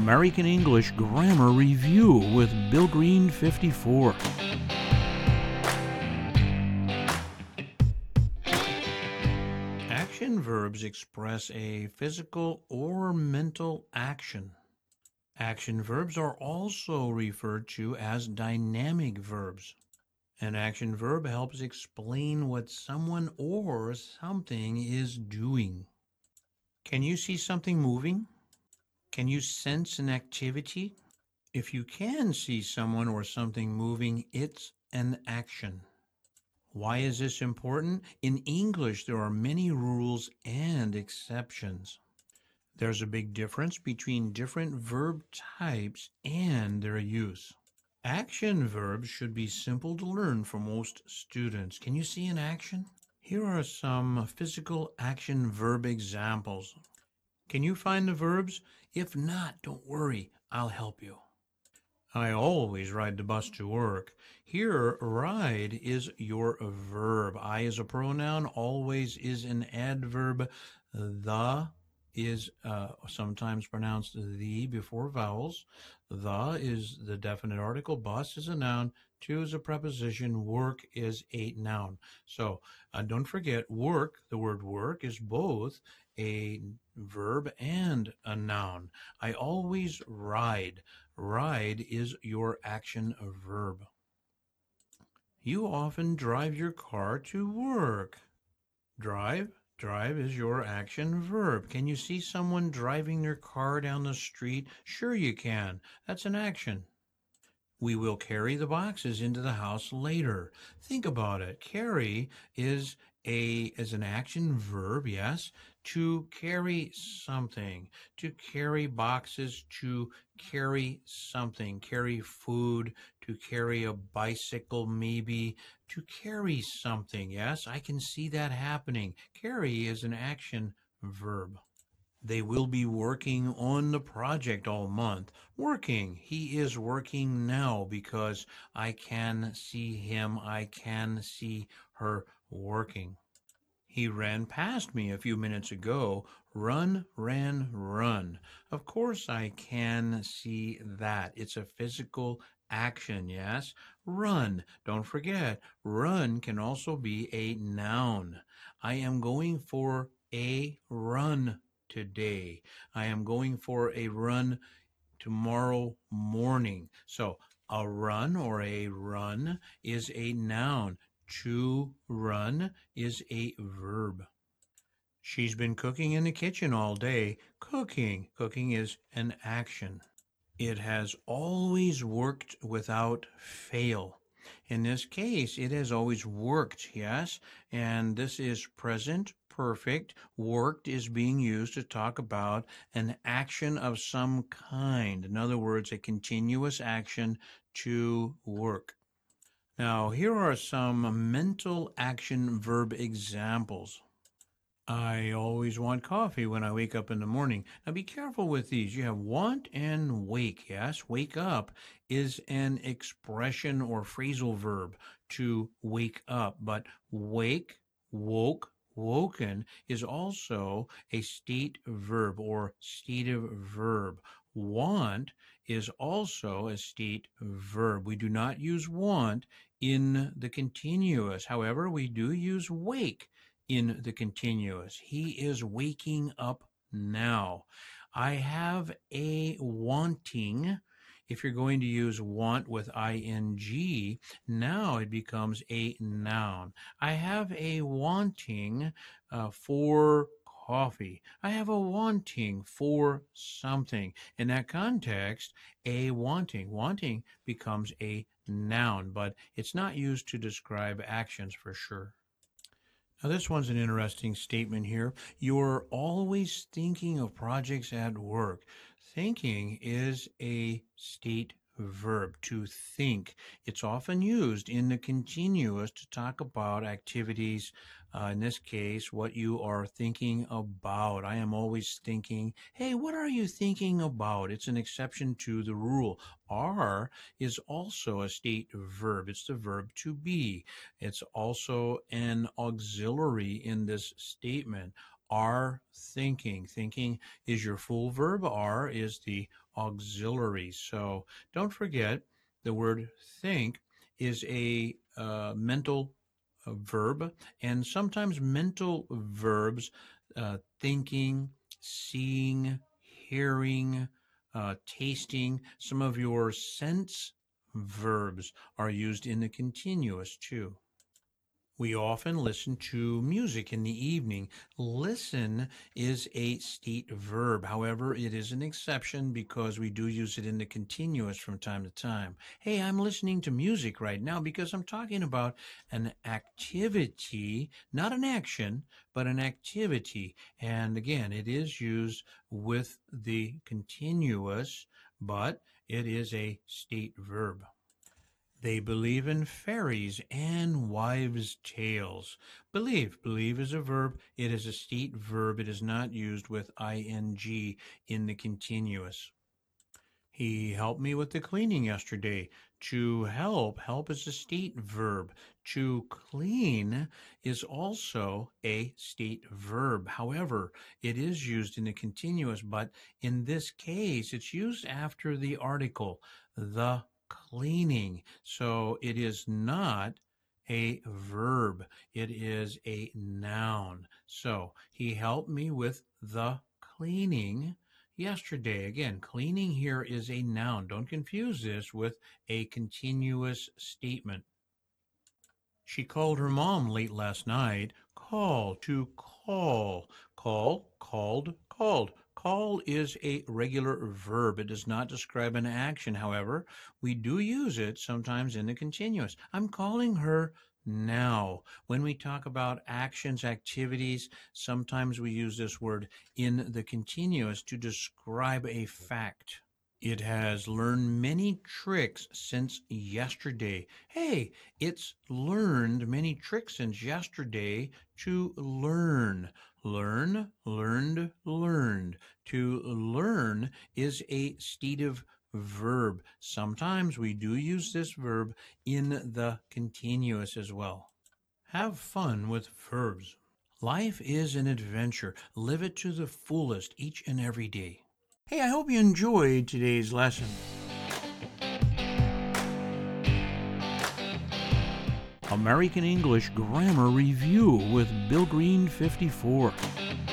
American English Grammar Review with Bill Green 54. Action verbs express a physical or mental action. Action verbs are also referred to as dynamic verbs. An action verb helps explain what someone or something is doing. Can you see something moving? Can you sense an activity? If you can see someone or something moving, it's an action. Why is this important? In English, there are many rules and exceptions. There's a big difference between different verb types and their use. Action verbs should be simple to learn for most students. Can you see an action? Here are some physical action verb examples. Can you find the verbs? If not, don't worry, I'll help you. I always ride the bus to work. Here, ride is your verb. I is a pronoun, always is an adverb. The is sometimes pronounced the before vowels. The is the definite article. Bus is a noun. To is a preposition. Work is a noun. So don't forget, work, the word work, is both a verb and a noun. I always ride. Ride is your action verb. You often drive your car to work. Drive is your action verb. Can you see someone driving their car down the street? Sure you can. That's an action. We will carry the boxes into the house later. Think about it. Carry is an action verb, yes, to carry something, to carry boxes, to carry something, carry food, to carry a bicycle maybe, to carry something, yes, I can see that happening. Carry is an action verb. They will be working on the project all month. Working. He is working now because I can see him. I can see her working. He ran past me a few minutes ago. Run, ran, run. Of course I can see that. It's a physical action, yes? Run. Don't forget, run can also be a noun. I am going for a run today. I am going for a run tomorrow morning. So a run or a run is a noun. To run is a verb. She's been cooking in the kitchen all day. Cooking. Cooking is an action. It has always worked without fail. In this case, it has always worked, yes? And this is present perfect. Worked is being used to talk about an action of some kind. In other words, a continuous action to work. Now, here are some mental action verb examples. I always want coffee when I wake up in the morning. Now be careful with these. You have want and wake. Yes, wake up is an expression or phrasal verb to wake up, but wake, woke, woken is also a state verb or stative verb. Want is also a state verb. We do not use want in the continuous. However, we do use wake in the continuous. He is waking up now. I have a wanting. If you're going to use want with ing, now it becomes a noun. I have a wanting for coffee. I have a wanting for something. In that context, a wanting becomes a noun, but it's not used to describe actions for sure. Now, this one's an interesting statement here. You're always thinking of projects at work. Thinking is a state verb, to think. It's often used in the continuous to talk about activities. In this case, what you are thinking about. I am always thinking, hey, what are you thinking about? It's an exception to the rule. Are is also a state verb. It's the verb to be. It's also an auxiliary in this statement. are thinking. Thinking is your full verb. Are is the auxiliary. So don't forget the word think is a mental verb, and sometimes mental verbs, thinking, seeing, hearing, tasting, some of your sense verbs are used in the continuous too. We often listen to music in the evening. Listen is a state verb. However, it is an exception because we do use it in the continuous from time to time. Hey, I'm listening to music right now because I'm talking about an activity, not an action, but an activity. And again, it is used with the continuous, but it is a state verb. They believe in fairies and wives' tales. Believe is a verb. It is a state verb. It is not used with ing in the continuous. He helped me with the cleaning yesterday. To help is a state verb. To clean is also a state verb. However, it is used in the continuous, but in this case, it's used after the article, the cleaning. So it is not a verb. It is a noun. So he helped me with the cleaning yesterday. Again, cleaning here is a noun. Don't confuse this with a continuous statement. She called her mom late last night. Call, to call. Call, called, called. Call is a regular verb. It does not describe an action. However, we do use it sometimes in the continuous. I'm calling her now. When we talk about actions, activities, sometimes we use this word in the continuous to describe a fact. It has learned many tricks since yesterday. Hey, it's learned many tricks since yesterday. To learn. Learn, learned, learned. To learn is a stative verb. Sometimes we do use this verb in the continuous as well. Have fun with verbs. Life is an adventure. Live it to the fullest each and every day. Hey, I hope you enjoyed today's lesson. American English Grammar Review with Bill Green 54.